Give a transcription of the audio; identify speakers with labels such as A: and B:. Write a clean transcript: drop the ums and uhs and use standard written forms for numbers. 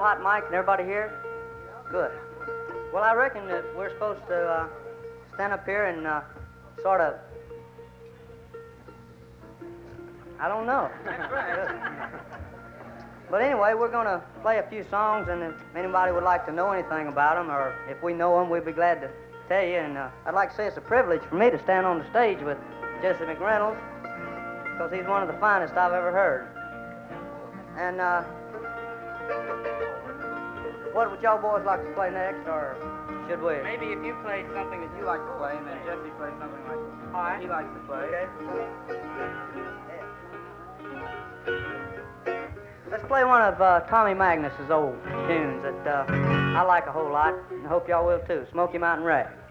A: hot mic? Can everybody hear? Good. Well, I reckon that we're supposed to stand up here and sort of, I don't know.
B: That's right.
A: But anyway, we're going to play a few songs, and if anybody would like to know anything about them, or if we know them, we'd be glad to tell you. And I'd like to say it's a privilege for me to stand on the stage with Jesse McReynolds, because he's one of the finest I've ever heard. And what would y'all boys like to play next, or should we?
B: Maybe if you played something that you like to play, and then Jesse plays something like he likes to play.
A: Okay. Let's play one of Tommy Magnus's old tunes that I like a whole lot, and I hope y'all will too. Smoky Mountain Rag.